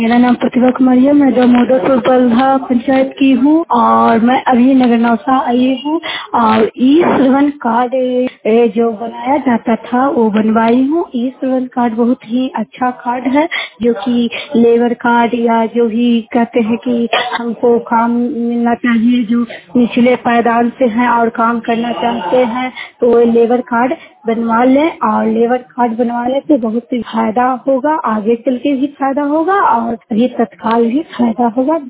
मेरा नाम प्रतिभा कुमारी है। मैं दामोदरपुर बल्हा पंचायत की हूँ और मैं अभी नगर नौसा आई हूँ और ई श्रवण कार्ड जो बनाया जाता था वो बनवाई हूँ। ई श्रवण कार्ड बहुत ही अच्छा कार्ड है जो कि लेबर कार्ड या जो भी कहते हैं कि हमको काम मिलना चाहिए, जो निचले पायदान से हैं और काम करना चाहते हैं तो वो लेबर कार्ड बनवा लें और लेबर कार्ड बनवाने से बहुत ही फायदा होगा, आगे चल के भी फायदा होगा और अभी तत्काल भी फायदा होगा।